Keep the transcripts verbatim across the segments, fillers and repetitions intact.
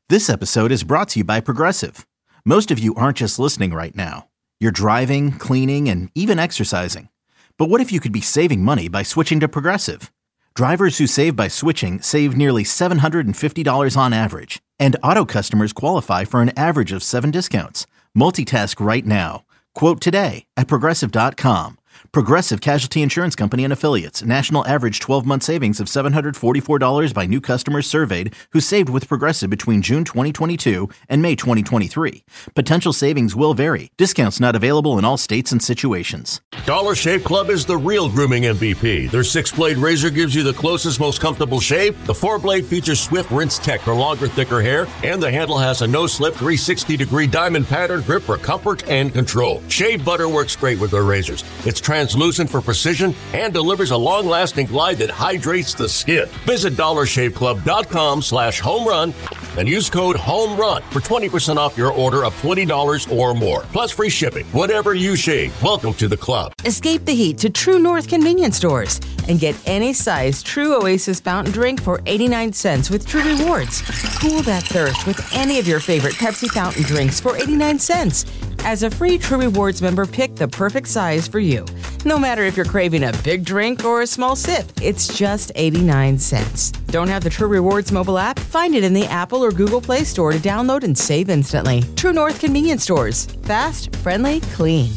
This episode is brought to you by Progressive. Most of you aren't just listening right now. You're driving, cleaning, and even exercising. But what if you could be saving money by switching to Progressive? Drivers who save by switching save nearly seven hundred fifty dollars on average. And auto customers qualify for an average of seven discounts. Multitask right now. Quote today at Progressive dot com. Progressive Casualty Insurance Company and Affiliates. National average twelve-month savings of seven hundred forty-four dollars by new customers surveyed who saved with Progressive between June twenty twenty-two and May twenty twenty-three. Potential savings will vary. Discounts not available in all states and situations. Dollar Shave Club is the real grooming M V P. Their six-blade razor gives you the closest, most comfortable shave. The four-blade features swift rinse tech for longer, thicker hair. And the handle has a no-slip three hundred sixty degree diamond pattern grip for comfort and control. Shave butter works great with their razors. It's translucent for precision and delivers a long-lasting glide that hydrates the skin. Visit dollar shave club dot com slash home run and use code HOMERUN for twenty percent off your order of twenty dollars or more. Plus free shipping. Whatever you shave, welcome to the club. Escape the heat to True North convenience stores and get any size True Oasis fountain drink for eighty-nine cents with True Rewards. Cool that thirst with any of your favorite Pepsi fountain drinks for eighty-nine cents. As a free True Rewards member, pick the perfect size for you. No matter if you're craving a big drink or a small sip, it's just eighty-nine cents. Don't have the True Rewards mobile app? Find it in the Apple or Google Play Store to download and save instantly. True North convenience stores. Fast, friendly, clean.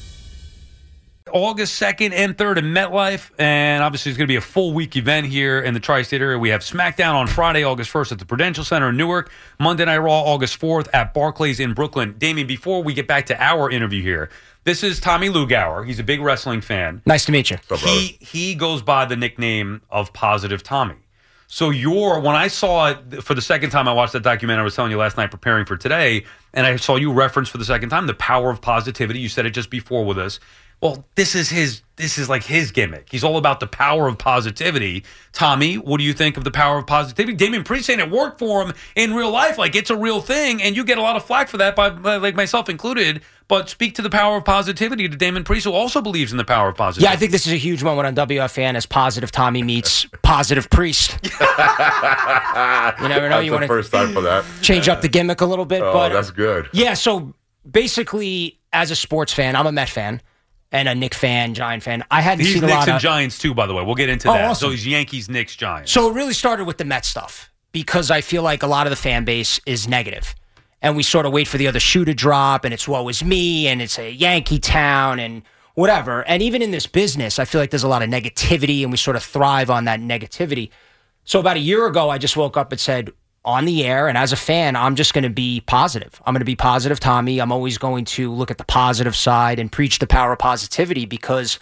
August second and third in MetLife, and obviously it's going to be a full week event here in the Tri-State area. We have SmackDown on Friday, August first at the Prudential Center in Newark, Monday Night Raw, August fourth at Barclays in Brooklyn. Damien, before we get back to our interview here, this is Tommy Lugauer. He's a big wrestling fan. Nice to meet you. He, he goes by the nickname of Positive Tommy. So you're, when I saw it for the second time, I watched that documentary I was telling you last night preparing for today, and I saw you reference for the second time the power of positivity. You said it just before with us. Well, this is his, this is like his gimmick. He's all about the power of positivity. Tommy, what do you think of the power of positivity? Damien Priest saying it worked for him in real life. Like, it's a real thing, and you get a lot of flack for that, by, like myself included. But speak to the power of positivity to Damien Priest, who also believes in the power of positivity. Yeah, I think this is a huge moment on W F A N as Positive Tommy meets Positive Priest. You never know. That's you the want first time for that. Change up the gimmick a little bit. Oh, but that's good. Yeah, so basically, as a sports fan, I'm a Met fan. And a Knicks fan, Giant fan. I hadn't he's seen a Knicks lot and of... Giants, too, by the way. We'll get into oh, that. Awesome. So he's Yankees, Knicks, Giants. So it really started with the Met stuff because I feel like a lot of the fan base is negative. And we sort of wait for the other shoe to drop, and it's woe is me, and it's a Yankee town, and whatever. And even in this business, I feel like there's a lot of negativity, and we sort of thrive on that negativity. So about a year ago, I just woke up and said, on the air, and as a fan, I'm just going to be positive. I'm going to be positive, Tommy. I'm always going to look at the positive side and preach the power of positivity because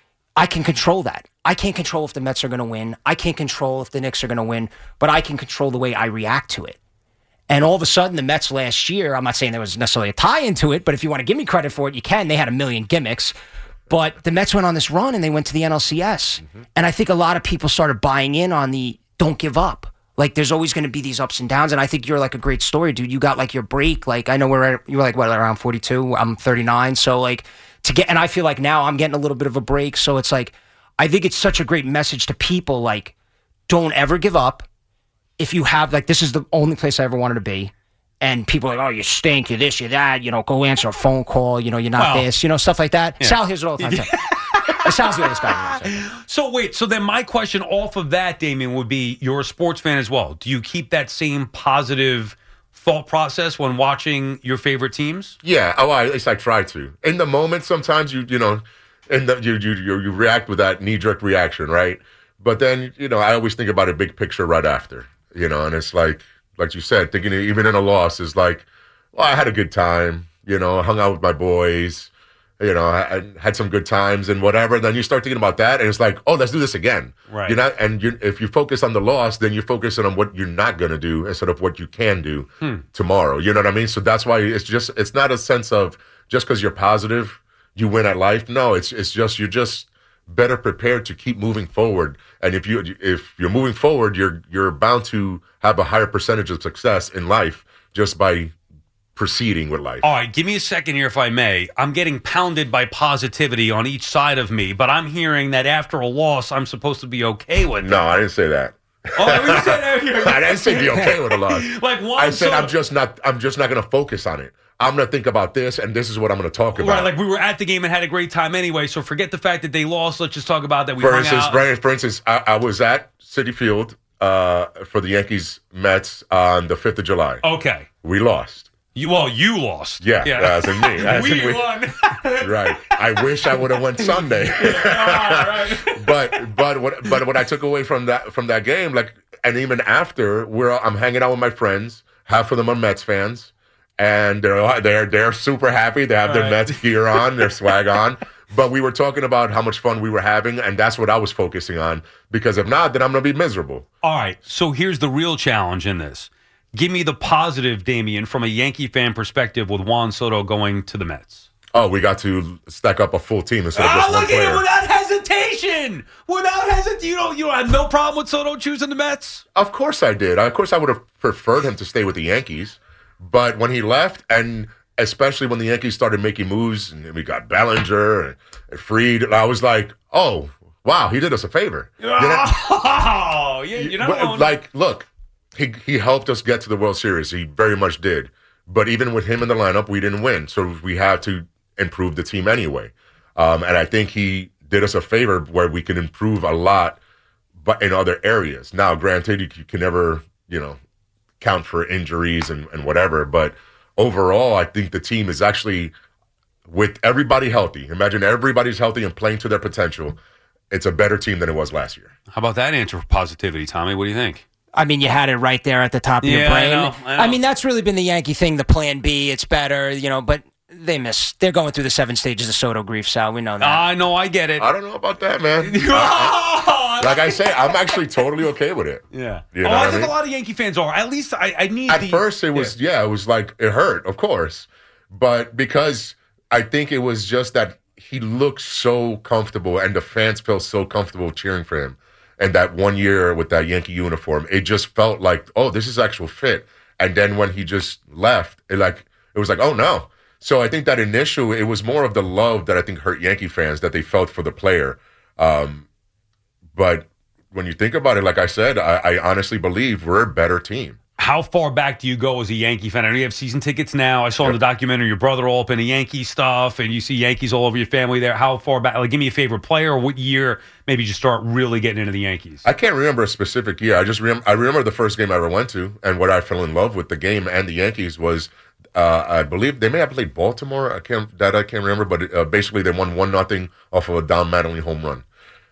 I can control that. I can't control if the Mets are going to win. I can't control if the Knicks are going to win, but I can control the way I react to it. And all of a sudden, the Mets last year, I'm not saying there was necessarily a tie into it, but if you want to give me credit for it, you can. They had a million gimmicks. But the Mets went on this run, and they went to the N L C S. Mm-hmm. And I think a lot of people started buying in on the don't give up. Like, there's always going to be these ups and downs, and I think you're like a great story, dude. You got like your break. Like, I know we're you were like what around forty-two. I'm thirty-nine, so like to get, and I feel like now I'm getting a little bit of a break. So it's like I think it's such a great message to people. Like, don't ever give up. If you have like this is the only place I ever wanted to be, and people are like, oh, you stink, you're this, you're that. You know, go answer a phone call. You know, you're not well, this. You know, stuff like that. Yeah. Sal hears it all the time. It sounds the other guy. So wait, so then my question off of that, Damien, would be, you're a sports fan as well. Do you keep that same positive thought process when watching your favorite teams? Yeah, oh, at least I try to. In the moment, sometimes you you know, in the, you, you you you react with that knee-jerk reaction, right? But then, you know, I always think about a big picture right after, you know, and it's like, like you said, thinking even in a loss is like, well, I had a good time, you know, hung out with my boys. You know, I, I had some good times and whatever. Then you start thinking about that, and it's like, oh, let's do this again. Right. You're not, and you, if you focus on the loss, then you're focusing on what you're not going to do instead of what you can do hmm. tomorrow. You know what I mean? So that's why it's just, it's not a sense of just because you're positive, you win at life. No, it's it's just you're just better prepared to keep moving forward. And if you if you're moving forward, you're you're bound to have a higher percentage of success in life just by proceeding with life. All right, give me a second here if I may. I'm getting pounded by positivity on each side of me, but I'm hearing that after a loss, I'm supposed to be okay with it. No, I didn't say that. Oh, you said, I didn't say be okay with a loss. Like Juan I said Soto- I'm just not. I'm just not going to focus on it. I'm going to think about this, and this is what I'm going to talk about. Right, like we were at the game and had a great time anyway, so forget the fact that they lost. Let's just talk about that we for hung instance, out. right, for instance, I, I was at Citi Field uh, for the Yankees Mets on the fifth of July. Okay. We lost. You, well, you lost. Yeah, as in me. As we in we- won. Right. I wish I would have won Sunday. right. but but what but what I took away from that from that game, like, and even after, we're I'm hanging out with my friends. Half of them are Mets fans, and they're they're they're super happy. They have their Right. Mets gear on, their swag on. But we were talking about how much fun we were having, and that's what I was focusing on. Because if not, then I'm going to be miserable. All right, so here's the real challenge in this. Give me the positive, Damian, from a Yankee fan perspective with Juan Soto going to the Mets. Oh, we got to stack up a full team instead of Ah, just one look at player. it without hesitation. Without hesitation. You don't, you don't have no problem with Soto choosing the Mets? Of course I did. Of course I would have preferred him to stay with the Yankees. But when he left, and especially when the Yankees started making moves, and we got Bellinger and Fried, I was like, oh, wow, he did us a favor. You know? Oh, yeah, you're not But, alone. like, look, he he helped us get to the World Series. He very much did. But even with him in the lineup, we didn't win. So we had to improve the team anyway. Um, and I think he did us a favor where we can improve a lot, but in other areas. Now, granted, you can never, you know, count for injuries and, and whatever. But overall, I think the team is actually, with everybody healthy, imagine everybody's healthy and playing to their potential, it's a better team than it was last year. How about that answer for positivity, Tommy? What do you think? I mean, you had it right there at the top of your Yeah, I brain. know, I know. mean, that's really been the Yankee thing, the plan B. It's better, you know, but they miss. They're going through the seven stages of Soto grief, Sal. We know that. I know, I get it. I don't know about that, man. I- I- like I say, I'm actually totally okay with it. Yeah. You know oh, what I I think mean? a lot of Yankee fans are. At least I, I need At the, first, it was, yeah. it was like, it hurt, of course. But because I think it was just that he looked so comfortable and the fans felt so comfortable cheering for him. And that one year with that Yankee uniform, it just felt like, oh, this is actual fit. And then when he just left, it like it was like, oh, no. So I think that initial, it was more of the love that I think hurt Yankee fans that they felt for the player. Um, but when you think about it, like I said, I, I honestly believe we're a better team. How far back do you go as a Yankee fan? I know you have season tickets now. I saw in the documentary your brother all up into Yankee stuff, and you see Yankees all over your family there. How far back? Like, give me a favorite player, or what year maybe you start really getting into the Yankees? I can't remember a specific year. I just remember, I remember the first game I ever went to, and what I fell in love with the game and the Yankees was, uh, I believe they may have played Baltimore. I can't that I can't remember, but uh, basically they won one nothing off of a Don Mattingly home run.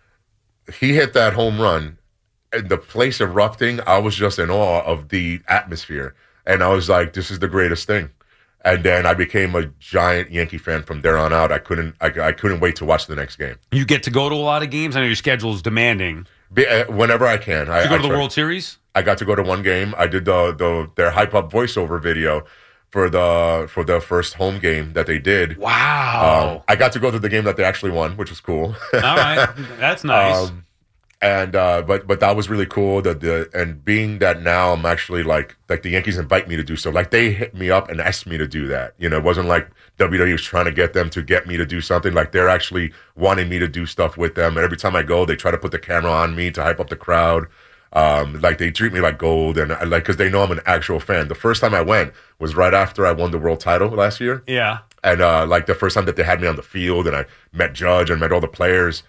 He hit that home run. And the place erupting, I was just in awe of the atmosphere. And I was like, this is the greatest thing. And then I became a giant Yankee fan from there on out. I couldn't I, I couldn't wait to watch the next game. You get to go to a lot of games. I know your schedule is demanding. Be, uh, whenever I can. I, You go I to the try. World Series? I got to go to one game. I did the, the their hype up voiceover video for the for the first home game that they did. Wow. Um, I got to go to the game that they actually won, which was cool. All right. That's nice. Um, and uh, but but that was really cool. That the and being that now I'm actually like like the Yankees invite me to do so. Like they hit me up and asked me to do that. You know, it wasn't like W W E was trying to get them to get me to do something. Like they're actually wanting me to do stuff with them. And every time I go, they try to put the camera on me to hype up the crowd. Um, like they treat me like gold, and I, like because they know I'm an actual fan. The first time I went was right after I won the world title last year. Yeah. And uh, like the first time that they had me on the field, and I met Judge and met all the players.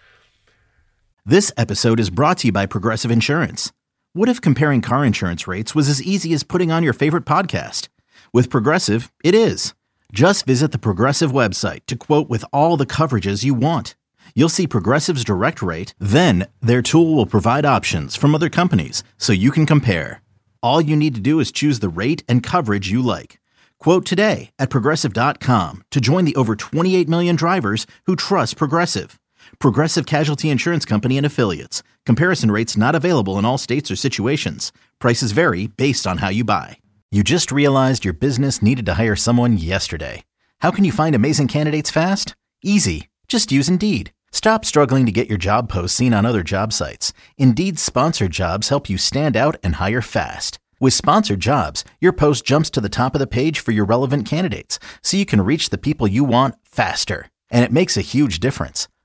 This episode is brought to you by Progressive Insurance. What if comparing car insurance rates was as easy as putting on your favorite podcast? With Progressive, it is. Just visit the Progressive website to quote with all the coverages you want. You'll see Progressive's direct rate, then their tool will provide options from other companies so you can compare. All you need to do is choose the rate and coverage you like. Quote today at Progressive dot com to join the over twenty-eight million drivers who trust Progressive. Progressive Casualty Insurance Company and Affiliates. Comparison rates not available in all states or situations. Prices vary based on how you buy. You just realized your business needed to hire someone yesterday. How can you find amazing candidates fast? Easy. Just use Indeed. Stop struggling to get your job posts seen on other job sites. Indeed's sponsored jobs help you stand out and hire fast. With sponsored jobs, your post jumps to the top of the page for your relevant candidates, so you can reach the people you want faster. And it makes a huge difference.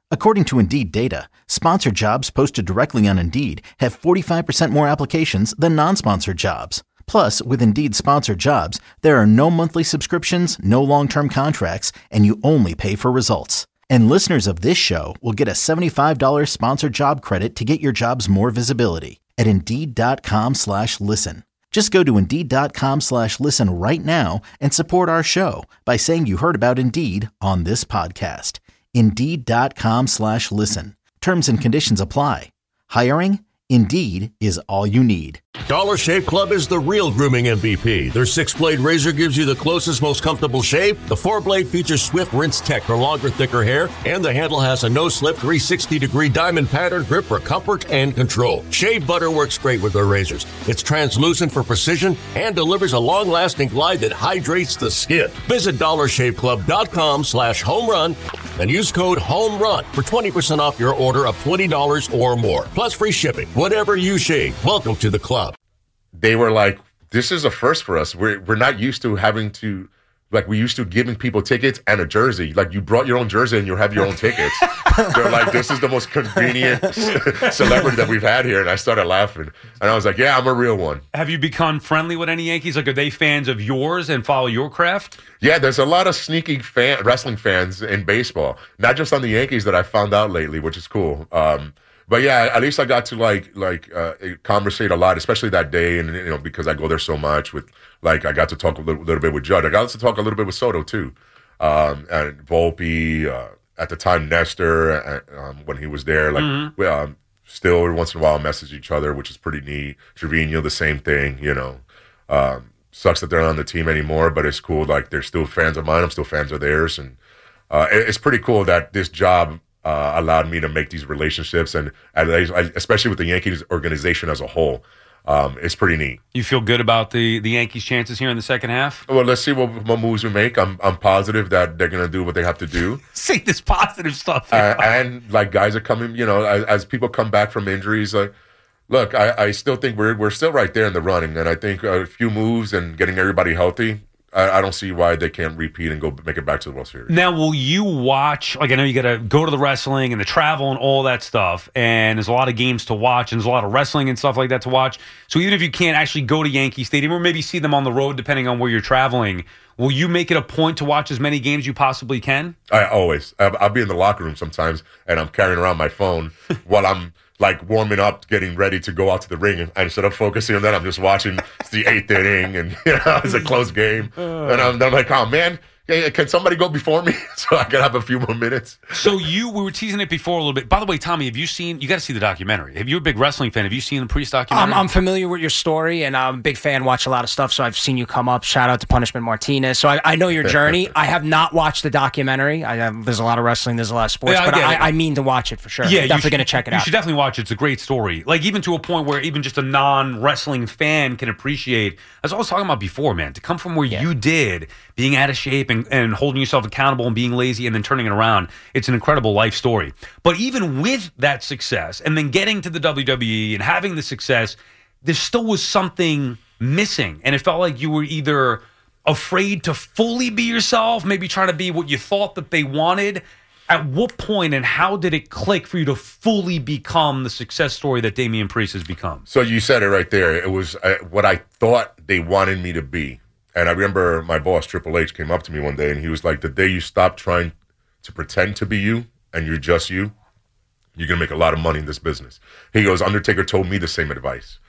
According to Indeed data, sponsored jobs posted directly on Indeed have forty-five percent more applications than non-sponsored jobs. Plus, with Indeed sponsored jobs, there are no monthly subscriptions, no long-term contracts, and you only pay for results. And listeners of this show will get a seventy-five dollars sponsored job credit to get your jobs more visibility at Indeed.com slash listen. Just go to Indeed.com slash listen right now and support our show by saying you heard about Indeed on this podcast. Indeed.com slash listen. Terms and conditions apply. Hiring? Indeed is all you need. Dollar Shave Club is the real grooming M V P. Their six-blade razor gives you the closest, most comfortable shave. The four-blade features swift rinse tech for longer, thicker hair. And the handle has a no-slip three sixty degree diamond pattern grip for comfort and control. Shave butter works great with their razors. It's translucent for precision and delivers a long-lasting glide that hydrates the skin. Visit Dollar Shave Club dot com slash home run and use code HOMERUN for twenty percent off your order of twenty dollars or more. Plus free shipping. Whatever you shave, welcome to the club. They were like, this is a first for us. We're we're not used to having to, like, we used to giving people tickets and a jersey. Like, you brought your own jersey and you have your own tickets. They're like, this is the most convenient celebrity that we've had here. And I started laughing. And I was like, yeah, I'm a real one. Have you become friendly with any Yankees? Like, are they fans of yours and follow your craft? Yeah, there's a lot of sneaky fan, wrestling fans in baseball. Not just on the Yankees that I found out lately, which is cool. Um But yeah, at least I got to like like uh, conversate a lot, especially that day, and you know because I go there so much. With like, I got to talk a little, little bit with Judd. I got to talk a little bit with Soto too, um, and Volpe. Uh, at the time, Nestor uh, um, when he was there. Like, mm-hmm. we um, still every once in a while message each other, which is pretty neat. Trevino, the same thing. You know, um, sucks that they're not on the team anymore, but it's cool. Like, they're still fans of mine. I'm still fans of theirs, and uh, it, it's pretty cool that this job. Uh, allowed me to make these relationships, and, and especially with the Yankees organization as a whole, um, it's pretty neat. You feel good about the, the Yankees' chances here in the second half? Well, let's see what, what moves we make. I'm I'm positive that they're going to do what they have to do. Say this positive stuff. Uh, and like guys are coming, you know, as, as people come back from injuries. Like, look, I, I still think we're we're still right there in the running, and I think a few moves and getting everybody healthy. I, I don't see why they can't repeat and go make it back to the World Series. Now, will you watch, like I know you got to go to the wrestling and the travel and all that stuff, and there's a lot of games to watch, and there's a lot of wrestling and stuff like that to watch. So even if you can't actually go to Yankee Stadium or maybe see them on the road, depending on where you're traveling, will you make it a point to watch as many games you possibly can? I always. I'll, I'll be in the locker room sometimes, and I'm carrying around my phone while I'm like warming up, getting ready to go out to the ring. And instead of focusing on that, I'm just watching the eighth inning, and you know, it's a close game. Uh, and I'm, I'm like, oh man, hey, can somebody go before me so I can have a few more minutes? So you, we were teasing it before a little bit. By the way, Tommy, have you seen? You got to see the documentary. Have you a big wrestling fan? Have you seen the Priest documentary? Um, I'm familiar with your story, and I'm a big fan. Watch a lot of stuff, so I've seen you come up. Shout out to Punishment Martinez. So I, I know your journey. I have not watched the documentary. I have, there's a lot of wrestling. There's a lot of sports, yeah, I but I, I mean to watch it for sure. Yeah, I'm definitely going to check it you out. You should definitely watch it. It's a great story. Like, even to a point where even just a non-wrestling fan can appreciate. As I was talking about before, man, to come from where yeah. you did, being out of shape and, and holding yourself accountable and being lazy and then turning it around, it's an incredible life story. But even with that success and then getting to the W W E and having the success, there still was something missing, and it felt like you were either afraid to fully be yourself, maybe trying to be what you thought that they wanted. At what point and how did it click for you to fully become the success story that Damian Priest has become? So you said it right there. It was uh, what I thought they wanted me to be. And I remember my boss, Triple H, came up to me one day, and he was like, the day you stop trying to pretend to be you and you're just you, you're going to make a lot of money in this business. He goes, Undertaker told me the same advice.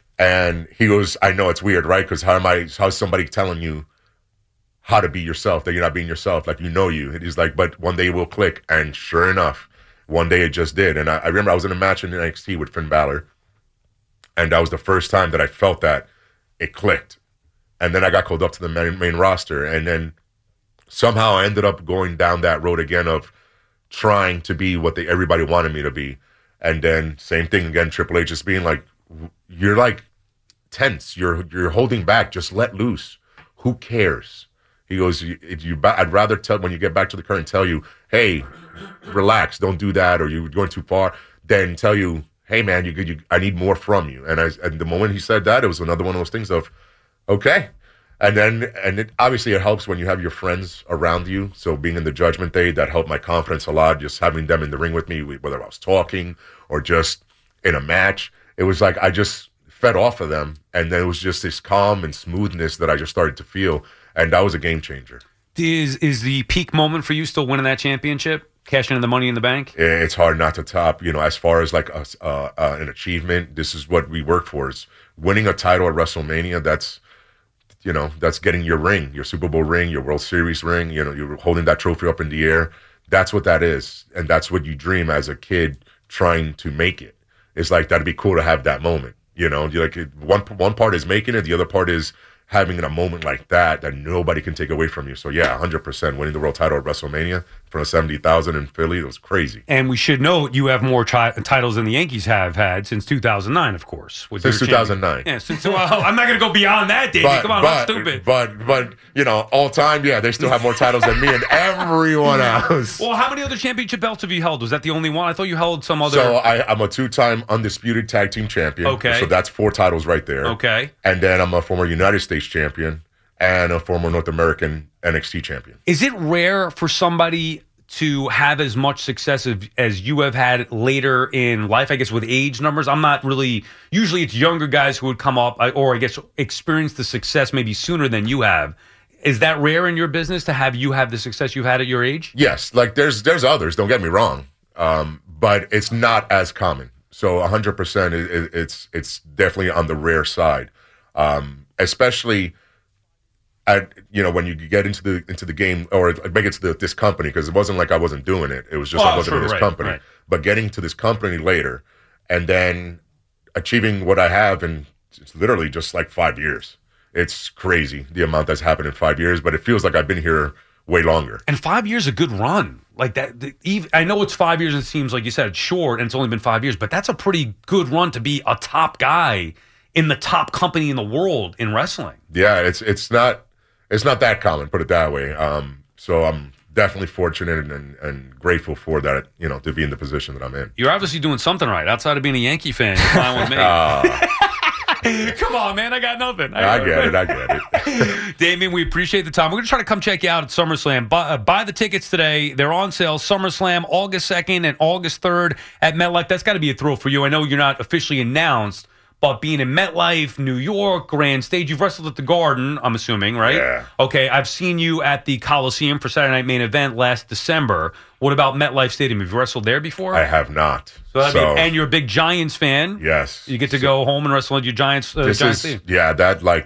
And he goes, I know it's weird, right? Because how am I, how's somebody telling you how to be yourself, that you're not being yourself, like you know you? He's like, but one day it will click. And sure enough, one day it just did. And I, I remember I was in a match in N X T with Finn Balor, and that was the first time that I felt that it clicked. And then I got called up to the main, main roster. And then somehow I ended up going down that road again of trying to be what they, everybody wanted me to be. And then same thing again, Triple H just being like, you're like tense. You're you're holding back. Just let loose. Who cares? He goes, if you, I'd rather tell, when you get back to the curtain, tell you, hey, relax, don't do that, or you're going too far, than tell you, hey, man, you, you I need more from you. And, I, and the moment he said that, it was another one of those things of, okay. And then, and it, obviously it helps when you have your friends around you. So being in the Judgment Day, that helped my confidence a lot. Just having them in the ring with me, whether I was talking or just in a match, it was like I just fed off of them. And then it was just this calm and smoothness that I just started to feel. And that was a game changer. Is is the peak moment for you still winning that championship, cashing in the Money in the Bank? It's hard not to top. You know, as far as like a, uh, uh, an achievement, this is what we work for. Is winning a title at WrestleMania. That's You know, that's getting your ring, your Super Bowl ring, your World Series ring. You know, you're holding that trophy up in the air. That's what that is. And that's what you dream as a kid trying to make it. It's like, that'd be cool to have that moment. You know, you're like one, one part is making it. The other part is having a moment like that that nobody can take away from you. So, yeah, one hundred percent winning the world title at WrestleMania in front of seventy thousand in Philly. It was crazy. And we should note you have more tri- titles than the Yankees have had since two thousand nine, of course. Since two thousand nine. Yeah, since, well, I'm not going to go beyond that, Davey. But, Come on, but, I'm stupid. But, but, you know, all time, yeah, they still have more titles than me and everyone else. Well, how many other championship belts have you held? Was that the only one? I thought you held some other. So I, I'm a two-time undisputed tag team champion. Okay. So that's four titles right there. Okay. And then I'm a former United States champion and a former North American N X T champion. Is it rare for somebody to have as much success as, as you have had later in life, I guess, with age numbers? I'm not really, usually it's younger guys who would come up, or I guess experience the success maybe sooner than you have. Is that rare in your business to have you have the success you've had at your age? Yes, like there's there's others, don't get me wrong, um, but it's not as common. So one hundred percent it, it, it's it's definitely on the rare side, um, especially at, you know, when you get into the into the game or make it to the, this company, because it wasn't like I wasn't doing it. It was just well, I wasn't true, in this right, company. Right. But getting to this company later and then achieving what I have in it's literally just like five years. It's crazy the amount that's happened in five years, but it feels like I've been here way longer. And five years a good run. Like that, the, even, I know it's five years, and it seems like you said it's short, and it's only been five years, but that's a pretty good run to be a top guy in the top company in the world in wrestling. Yeah, it's it's not it's not that common, put it that way. Um, so I'm definitely fortunate and, and grateful for that, you know, to be in the position that I'm in. You're obviously doing something right outside of being a Yankee fan. You're fine with me. Uh, Come on, man. I got nothing. I, I get it. I get it. Damien, we appreciate the time. We're going to try to come check you out at SummerSlam. Buy, uh, buy the tickets today. They're on sale. SummerSlam, August second and August third at MetLife. That's got to be a thrill for you. I know you're not officially announced, but being in MetLife, New York, Grand Stage, you've wrestled at the Garden, I'm assuming, right? Yeah. Okay, I've seen you at the Coliseum for Saturday Night Main Event last December. What about MetLife Stadium? Have you wrestled there before? I have not. So, I so mean, and you're a big Giants fan. Yes. You get to go home and wrestle at your Giants. Uh, this Giants is, team. yeah, that like,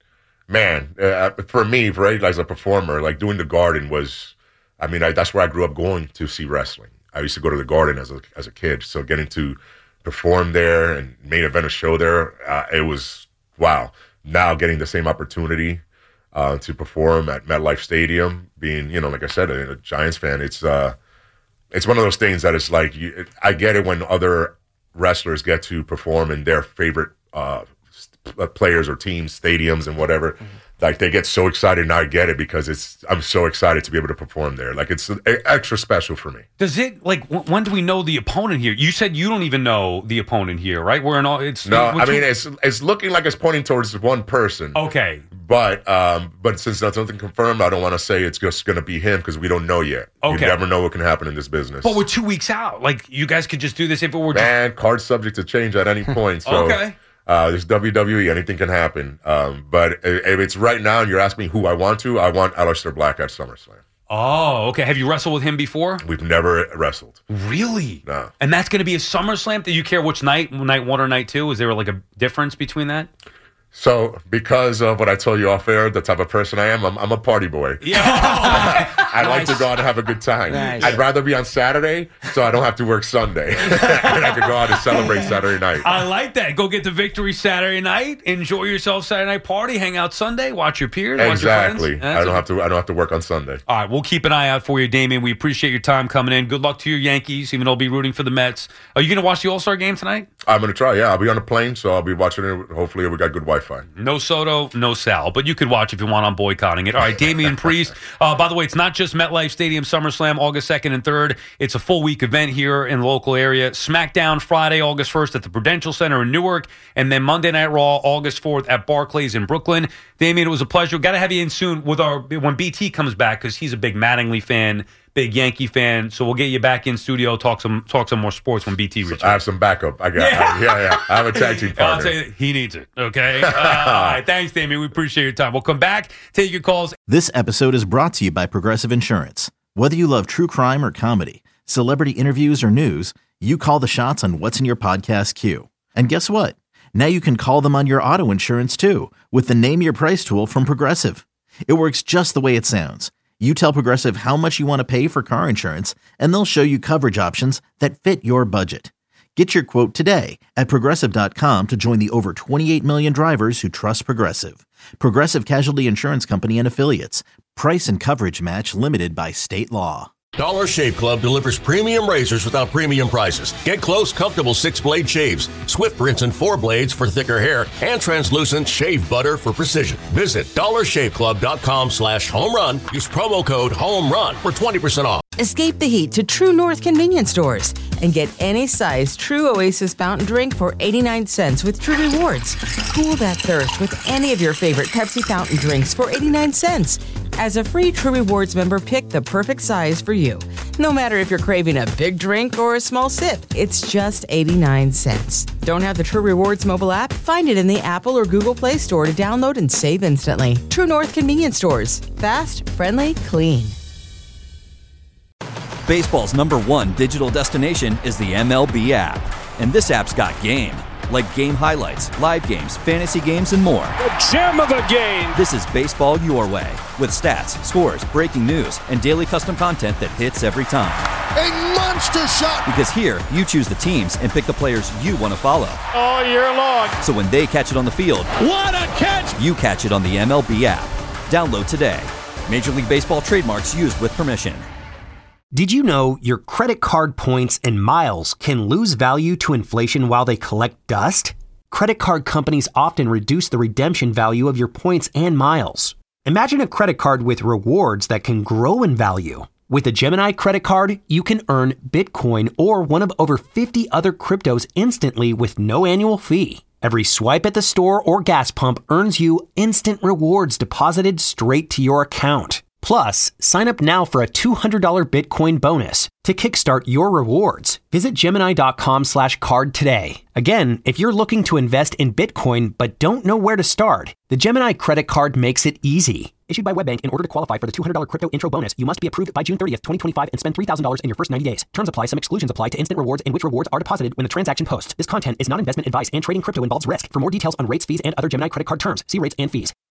man, uh, for me, right, as a performer, like doing the Garden was, I mean, I, that's where I grew up going to see wrestling. I used to go to the Garden as a as a kid, so getting to perform there and main event a show there, uh, it was wow. Now getting the same opportunity uh, to perform at MetLife Stadium, being, you know, like I said, a, a Giants fan, it's uh, it's one of those things that it's like, you, I get it when other wrestlers get to perform in their favorite uh, players or teams, stadiums and whatever. Mm-hmm. Like they get so excited, and I get it because it's. I'm so excited to be able to perform there. Like it's extra special for me. Does it like when do we know the opponent here? You said you don't even know the opponent here, right? We're in all. It's no. I mean, you, it's it's looking like it's pointing towards one person. Okay, but um, but since that's nothing confirmed, I don't want to say it's just going to be him because we don't know yet. Okay, you never know what can happen in this business. But we're two weeks out. Like you guys could just do this if it were. Man, just... card subject to change at any point. So. Okay. Uh, there's W W E, anything can happen. Um, but if it's right now and you're asking me who I want to, I want Aleister Black at SummerSlam. Oh, okay. Have you wrestled with him before? We've never wrestled. Really? No. And that's going to be a SummerSlam? Do you care which night, night one or night two? Is there like a difference between that? So, because of what I told you off air, the type of person I am, I'm, I'm a party boy. Yeah. I Nice. like to go out and have a good time. Nice. I'd rather be on Saturday so I don't have to work Sunday. And I can go out and celebrate Saturday night. I like that. Go get the victory Saturday night, enjoy yourself Saturday night party, hang out Sunday, watch your peers, Exactly. watch your friends. I don't have to I don't have to work on Sunday. All right, we'll keep an eye out for you, Damien. We appreciate your time coming in. Good luck to your Yankees, even though I'll be rooting for the Mets. Are you going to watch the All-Star game tonight? I'm going to try, yeah. I'll be on a plane, so I'll be watching it. Hopefully we got good Wi-Fi. No Soto, no Sal, but you could watch if you want. I'm boycotting it. All right, Damian Priest. Uh, by the way, it's not just just MetLife Stadium SummerSlam, August second and third. It's a full week event here in the local area. SmackDown Friday, August first at the Prudential Center in Newark. And then Monday Night Raw, August fourth at Barclays in Brooklyn. Damien, it was a pleasure. Got to have you in soon with our when B T comes back because he's a big Mattingly fan, big Yankee fan. So we'll get you back in studio, talk some talk some more sports when B T reaches. I have some backup. I got yeah, I, yeah, yeah. I have a tag team partner. I'll tell you, he needs it. Okay. Uh, all right. Thanks, Damien. We appreciate your time. We'll come back, take your calls. This episode is brought to you by Progressive Insurance. Whether you love true crime or comedy, celebrity interviews or news, you call the shots on what's in your podcast queue. And guess what? Now you can call them on your auto insurance too with the Name Your Price tool from Progressive. It works just the way it sounds. You tell Progressive how much you want to pay for car insurance, and they'll show you coverage options that fit your budget. Get your quote today at Progressive dot com to join the over twenty-eight million drivers who trust Progressive. Progressive Casualty Insurance Company and Affiliates. Price and coverage match limited by state law. Dollar Shave Club delivers premium razors without premium prices. Get close, comfortable six-blade shaves, swift rinse and four blades for thicker hair, and translucent shave butter for precision. Visit dollar shave club dot com slash home run. Use promo code HOMERUN for twenty percent off. Escape the heat to True North convenience stores and get any size True Oasis fountain drink for eighty-nine cents with True Rewards. Cool that thirst with any of your favorite Pepsi fountain drinks for eighty-nine cents. As a free True Rewards member, pick the perfect size for you. No matter if you're craving a big drink or a small sip, it's just eighty-nine cents. Don't have the True Rewards mobile app? Find it in the Apple or Google Play Store to download and save instantly. True North convenience stores. Fast, friendly, clean. Baseball's number one digital destination is the M L B app. And this app's got game. Like game highlights, live games, fantasy games, and more. The gem of a game! This is baseball your way. With stats, scores, breaking news, and daily custom content that hits every time. A monster shot! Because here, you choose the teams and pick the players you want to follow. All year long. So when they catch it on the field, what a catch! You catch it on the M L B app. Download today. Major League Baseball trademarks used with permission. Did you know your credit card points and miles can lose value to inflation while they collect dust? Credit card companies often reduce the redemption value of your points and miles. Imagine a credit card with rewards that can grow in value. With a Gemini credit card, you can earn Bitcoin or one of over fifty other cryptos instantly with no annual fee. Every swipe at the store or gas pump earns you instant rewards deposited straight to your account. Plus, sign up now for a two hundred dollars Bitcoin bonus. To kickstart your rewards, visit Gemini.com slash card today. Again, if you're looking to invest in Bitcoin but don't know where to start, the Gemini credit card makes it easy. Issued by WebBank, in order to qualify for the two hundred dollars crypto intro bonus, you must be approved by June thirtieth, twenty twenty-five and spend three thousand dollars in your first ninety days. Terms apply. Some exclusions apply to instant rewards and which rewards are deposited when the transaction posts. This content is not investment advice and trading crypto involves risk. For more details on rates, fees, and other Gemini credit card terms, see rates and fees.